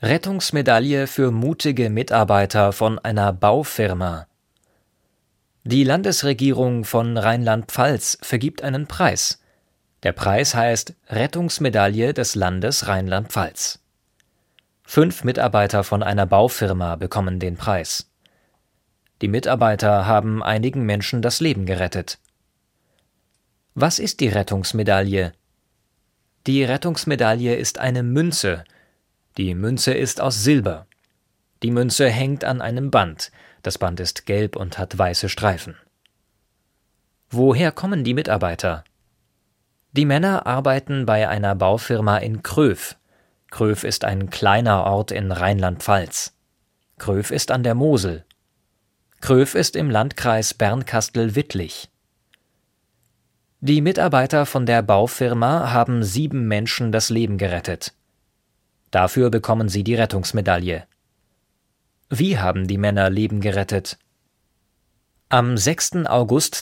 Rettungsmedaille für mutige Mitarbeiter von einer Baufirma. Die Landesregierung von Rheinland-Pfalz vergibt einen Preis. Der Preis heißt Rettungsmedaille des Landes Rheinland-Pfalz. 5 Mitarbeiter von einer Baufirma bekommen den Preis. Die Mitarbeiter haben einigen Menschen das Leben gerettet. Was ist die Rettungsmedaille? Die Rettungsmedaille ist eine Münze. Die Münze ist aus Silber. Die Münze hängt an einem Band. Das Band ist gelb und hat weiße Streifen. Woher kommen die Mitarbeiter? Die Männer arbeiten bei einer Baufirma in Kröv. Kröv ist ein kleiner Ort in Rheinland-Pfalz. Kröv ist an der Mosel. Kröv ist im Landkreis Bernkastel-Wittlich. Die Mitarbeiter von der Baufirma haben 7 Menschen das Leben gerettet. Dafür bekommen sie die Rettungsmedaille. Wie haben die Männer Leben gerettet? Am 6. August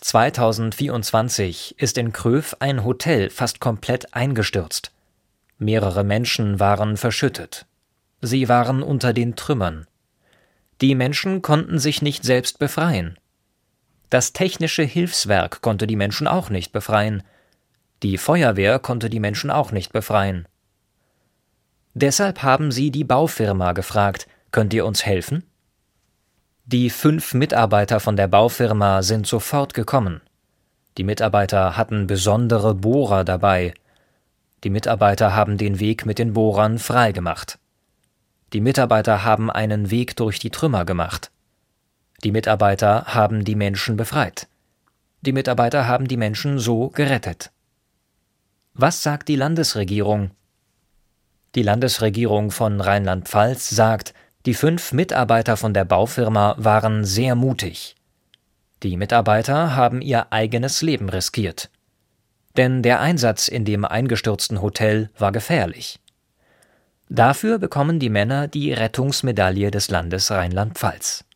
2024 ist in Kröv ein Hotel fast komplett eingestürzt. Mehrere Menschen waren verschüttet. Sie waren unter den Trümmern. Die Menschen konnten sich nicht selbst befreien. Das technische Hilfswerk konnte die Menschen auch nicht befreien. Die Feuerwehr konnte die Menschen auch nicht befreien. Deshalb haben sie die Baufirma gefragt: Könnt ihr uns helfen? Die 5 Mitarbeiter von der Baufirma sind sofort gekommen. Die Mitarbeiter hatten besondere Bohrer dabei. Die Mitarbeiter haben den Weg mit den Bohrern freigemacht. Die Mitarbeiter haben einen Weg durch die Trümmer gemacht. Die Mitarbeiter haben die Menschen befreit. Die Mitarbeiter haben die Menschen so gerettet. Was sagt die Landesregierung? Die Landesregierung von Rheinland-Pfalz sagt, die 5 Mitarbeiter von der Baufirma waren sehr mutig. Die Mitarbeiter haben ihr eigenes Leben riskiert. Denn der Einsatz in dem eingestürzten Hotel war gefährlich. Dafür bekommen die Männer die Rettungsmedaille des Landes Rheinland-Pfalz.